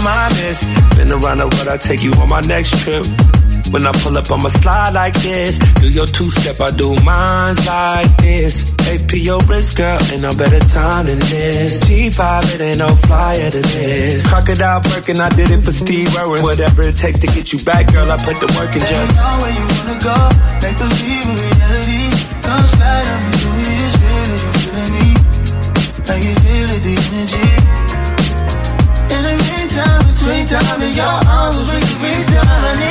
time I miss. Been around the world, I'll take you on my next trip. When I pull up, I'ma slide like this. Do your two-step, I do mine like this. AP your wrist, girl, ain't no better time than this. G5, it ain't no flyer than this. Crocodile Birkin, I did it for Steve Irwin. Whatever it takes to get you back, girl, I put the work in just. I know where you wanna go, make believe in reality. Don't slide on me, do me as real as you feeling me. Like you feel it, the energy. In the meantime, between time and your arms, we can reach down.